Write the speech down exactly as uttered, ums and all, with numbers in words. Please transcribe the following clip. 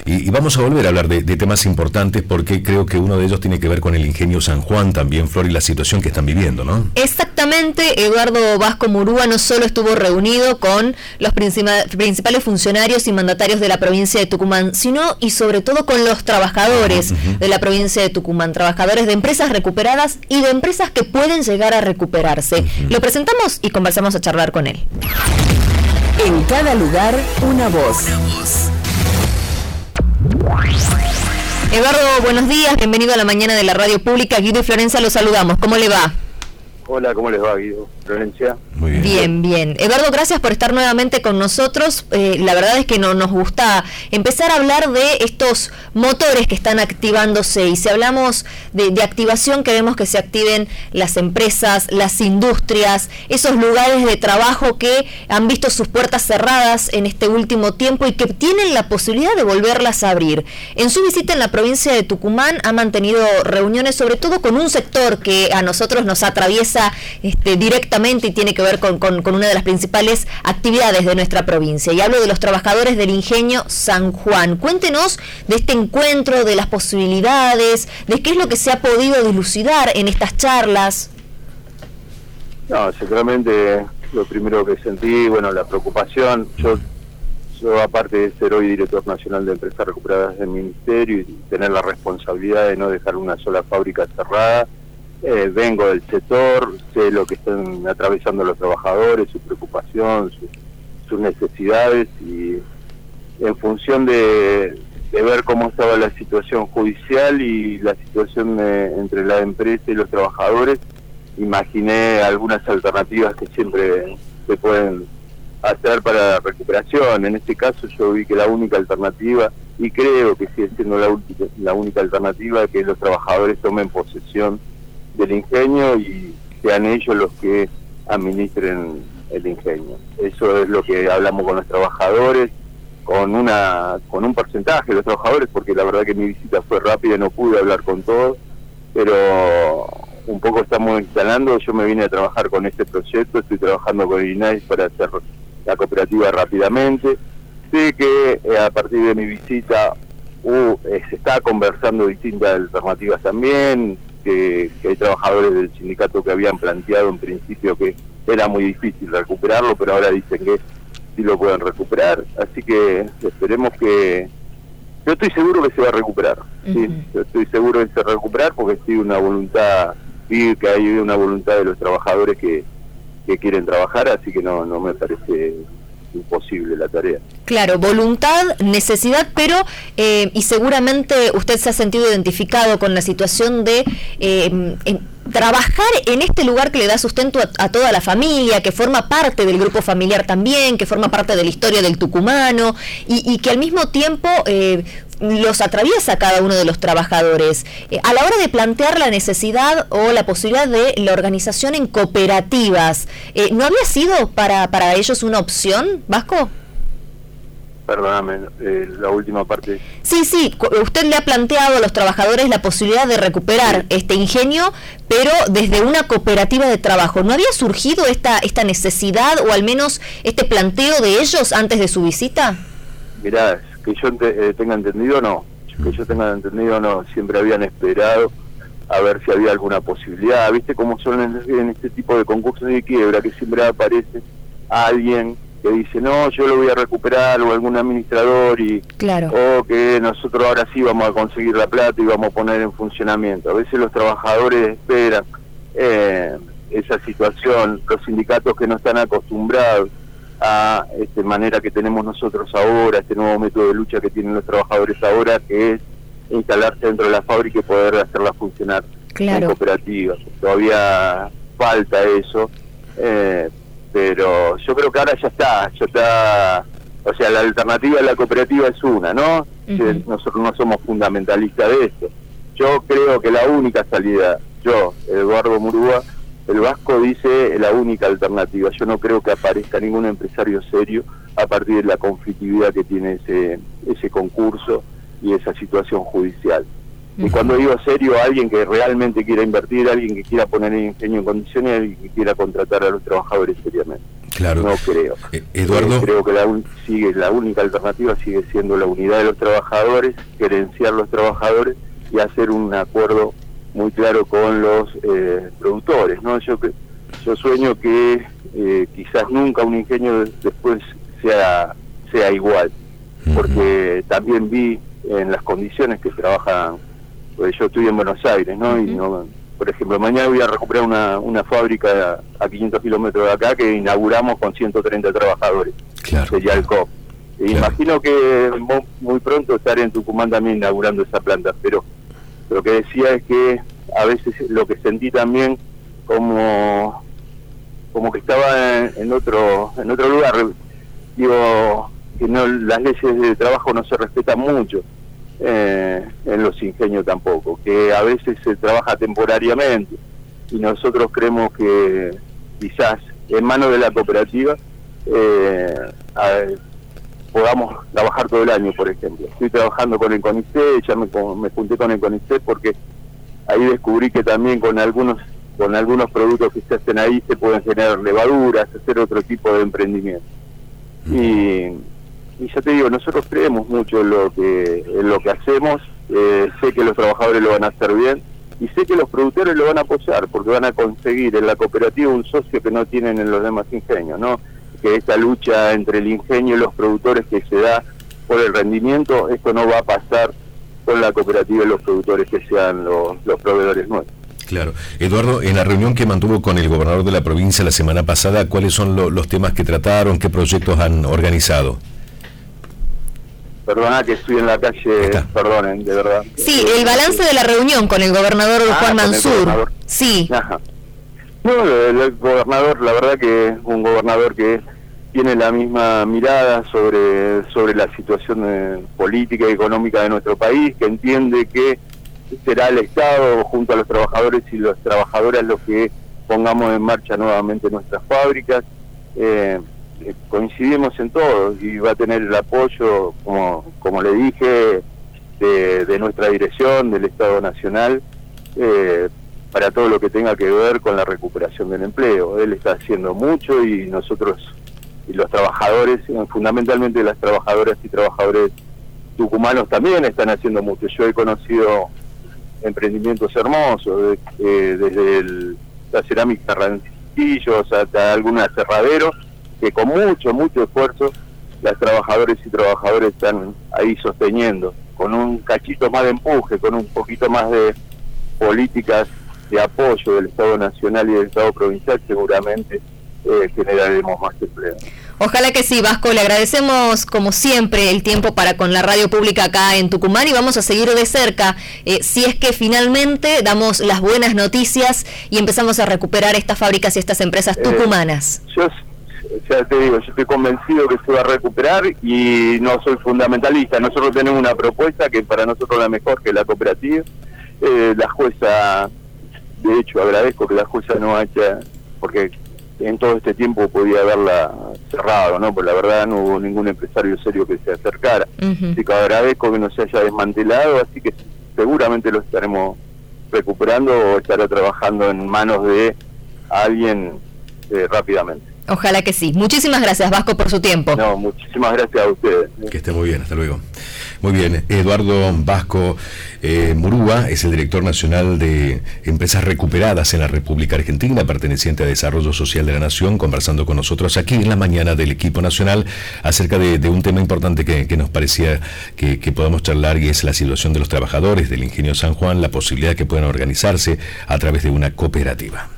Y, y vamos a volver a hablar de, de temas importantes, porque creo que uno de ellos tiene que ver con el ingenio San Juan también, Flor, y la situación que están viviendo, ¿no? Exactamente. Eduardo Vasco Murúa no solo estuvo reunido con los principales funcionarios y mandatarios de la provincia de Tucumán, sino y sobre todo con los trabajadores uh-huh. de la provincia de Tucumán, trabajadores de empresas recuperadas y de empresas que pueden llegar a recuperarse. Uh-huh. Lo presentamos y conversamos a charlar con él. En cada lugar, una voz. Una voz. Eduardo, buenos días, bienvenido a la mañana de la radio pública. Guido y Florencia los saludamos. ¿Cómo le va? Hola, ¿cómo les va, Guido? Florencia. Muy bien. Bien, bien. Eduardo, gracias por estar nuevamente con nosotros. Eh, la verdad es que no, nos gusta empezar a hablar de estos motores que están activándose. Y si hablamos de, de activación, queremos que se activen las empresas, las industrias, esos lugares de trabajo que han visto sus puertas cerradas en este último tiempo y que tienen la posibilidad de volverlas a abrir. En su visita en la provincia de Tucumán ha mantenido reuniones sobre todo con un sector que a nosotros nos atraviesa Este, directamente y tiene que ver con, con, con una de las principales actividades de nuestra provincia. Y hablo de los trabajadores del ingenio San Juan. Cuéntenos de este encuentro, de las posibilidades, de qué es lo que se ha podido dilucidar en estas charlas. No, seguramente lo primero que sentí, bueno, la preocupación. Yo, yo aparte de ser hoy director nacional de empresas recuperadas del ministerio y tener la responsabilidad de no dejar una sola fábrica cerrada, Eh, vengo del sector, sé lo que están atravesando los trabajadores, su preocupación, su, sus necesidades, y en función de, de ver cómo estaba la situación judicial y la situación de, entre la empresa y los trabajadores, imaginé algunas alternativas que siempre se pueden hacer para la recuperación. En este caso yo vi que la única alternativa, y creo que sigue siendo la, la única alternativa, que los trabajadores tomen posesión del ingenio y sean ellos los que administren el ingenio. Eso es lo que hablamos con los trabajadores, con una con un porcentaje de los trabajadores, porque la verdad que mi visita fue rápida y no pude hablar con todos, pero un poco estamos instalando. Yo me vine a trabajar con este proyecto, estoy trabajando con I N A I para hacer la cooperativa rápidamente. Sé que eh, a partir de mi visita uh, eh, se está conversando distintas alternativas también, Que, que hay trabajadores del sindicato que habían planteado en principio que era muy difícil recuperarlo, pero ahora dicen que sí lo pueden recuperar, así que esperemos que... Yo estoy seguro que se va a recuperar, uh-huh. ¿sí? Yo estoy seguro que se va a recuperar porque sí una voluntad, sí que hay una voluntad de los trabajadores que, que quieren trabajar, así que no, no me parece imposible la tarea. Claro, voluntad, necesidad, pero eh, y seguramente usted se ha sentido identificado con la situación de eh, en, trabajar en este lugar que le da sustento a, a toda la familia, que forma parte del grupo familiar también, que forma parte de la historia del tucumano y, y que al mismo tiempo eh, los atraviesa cada uno de los trabajadores. Eh, a la hora de plantear la necesidad o la posibilidad de la organización en cooperativas, eh, ¿no había sido para, para ellos una opción, Vasco? Perdóname, eh, la última parte. Sí, sí, usted le ha planteado a los trabajadores la posibilidad de recuperar sí. este ingenio, pero desde una cooperativa de trabajo. ¿No había surgido esta esta necesidad o al menos este planteo de ellos antes de su visita? Mirá, que yo ente, eh, tenga entendido, no. Que yo tenga entendido, no. Siempre habían esperado a ver si había alguna posibilidad. ¿Viste cómo son en, en este tipo de concursos de quiebra? Que siempre aparece alguien que dice, no, yo lo voy a recuperar, o algún administrador, y claro. o que nosotros ahora sí vamos a conseguir la plata y vamos a poner en funcionamiento. A veces los trabajadores esperan eh, esa situación, los sindicatos que no están acostumbrados a esta manera que tenemos nosotros ahora, este nuevo método de lucha que tienen los trabajadores ahora, que es instalarse dentro de la fábrica y poder hacerla funcionar claro. en cooperativas. Todavía falta eso, eh, pero yo creo que ahora ya está, ya está, o sea, la alternativa de la cooperativa es una, ¿no? Uh-huh. Nosotros no somos fundamentalistas de esto. Yo creo que la única salida, yo, Eduardo Murúa, el Vasco dice la única alternativa. Yo no creo que aparezca ningún empresario serio a partir de la conflictividad que tiene ese ese concurso y esa situación judicial. Y cuando digo serio, alguien que realmente quiera invertir, alguien que quiera poner el ingenio en condiciones, alguien que quiera contratar a los trabajadores seriamente. Claro. No creo. Eh, Eduardo. Eh, creo que la, un, sigue, la única alternativa sigue siendo la unidad de los trabajadores, gerenciar los trabajadores y hacer un acuerdo muy claro con los eh, productores, ¿no? Yo yo sueño que eh, quizás nunca un ingenio después sea sea igual, porque uh-huh. también vi en las condiciones que trabajan, pues yo estoy en Buenos Aires, ¿no? Uh-huh. Y no, por ejemplo, mañana voy a recuperar una, una fábrica a quinientos kilómetros de acá que inauguramos con ciento treinta trabajadores, claro. de Yalcop. E claro. Imagino que muy pronto estaré en Tucumán también inaugurando esa planta, pero lo que decía es que a veces lo que sentí también como como que estaba en, en otro en otro lugar, digo que no, las leyes de trabajo no se respetan mucho eh, en los ingenios tampoco, que a veces se trabaja temporariamente y nosotros creemos que quizás en manos de la cooperativa eh, a, podamos trabajar todo el año, por ejemplo. Estoy trabajando con el CONICET, ya me, me junté con el CONICET porque ahí descubrí que también con algunos con algunos productos que se hacen ahí se pueden generar levaduras, hacer otro tipo de emprendimiento. Y, y ya te digo, nosotros creemos mucho en lo que en lo que hacemos, eh, sé que los trabajadores lo van a hacer bien y sé que los productores lo van a apoyar porque van a conseguir en la cooperativa un socio que no tienen en los demás ingenios, ¿no? Que esta lucha entre el ingenio y los productores que se da por el rendimiento, esto no va a pasar con la cooperativa y los productores que sean los, los proveedores nuestros. Claro. Eduardo, en la reunión que mantuvo con el gobernador de la provincia la semana pasada, ¿cuáles son lo, los temas que trataron? ¿Qué proyectos han organizado? Perdona que estoy en la calle, perdonen, de verdad. Sí, el balance de la reunión con el gobernador ah, Juan Mansur. Sí. Ajá. No, el, el gobernador, la verdad que es un gobernador que tiene la misma mirada sobre sobre la situación de, política y económica de nuestro país, que entiende que será el Estado junto a los trabajadores y las trabajadoras los que pongamos en marcha nuevamente nuestras fábricas. Eh, coincidimos en todo y va a tener el apoyo, como como le dije, de, de nuestra dirección, del Estado Nacional, eh, para todo lo que tenga que ver con la recuperación del empleo. Él está haciendo mucho y nosotros y los trabajadores, fundamentalmente las trabajadoras y trabajadores tucumanos también están haciendo mucho. Yo he conocido emprendimientos hermosos, eh, desde el, la cerámica Rancillos hasta algún aserradero, que con mucho, mucho esfuerzo las trabajadoras y trabajadores están ahí sosteniendo, con un cachito más de empuje, con un poquito más de políticas de apoyo del Estado Nacional y del Estado Provincial, seguramente eh, generaremos más empleo. Ojalá que sí, Vasco. Le agradecemos, como siempre, el tiempo para con la radio pública acá en Tucumán y vamos a seguir de cerca eh, si es que finalmente damos las buenas noticias y empezamos a recuperar estas fábricas y estas empresas tucumanas. Eh, yo, ya te digo, yo estoy convencido que se va a recuperar y no soy fundamentalista. Nosotros tenemos una propuesta que para nosotros es la mejor, que es la cooperativa. Eh, la jueza, de hecho, agradezco que la jueza no haya, porque en todo este tiempo podía haberla cerrado, ¿no? Pues la verdad no hubo ningún empresario serio que se acercara. Uh-huh. Así que agradezco que no se haya desmantelado, así que seguramente lo estaremos recuperando o estará trabajando en manos de alguien eh, rápidamente. Ojalá que sí. Muchísimas gracias, Vasco, por su tiempo. No, muchísimas gracias a ustedes. Que esté muy bien, hasta luego. Muy bien, Eduardo Vasco eh, Murúa es el director nacional de Empresas Recuperadas en la República Argentina, perteneciente a Desarrollo Social de la Nación, conversando con nosotros aquí en la mañana del equipo nacional acerca de, de un tema importante que, que nos parecía que, que podamos charlar, y es la situación de los trabajadores del Ingenio San Juan, la posibilidad de que puedan organizarse a través de una cooperativa.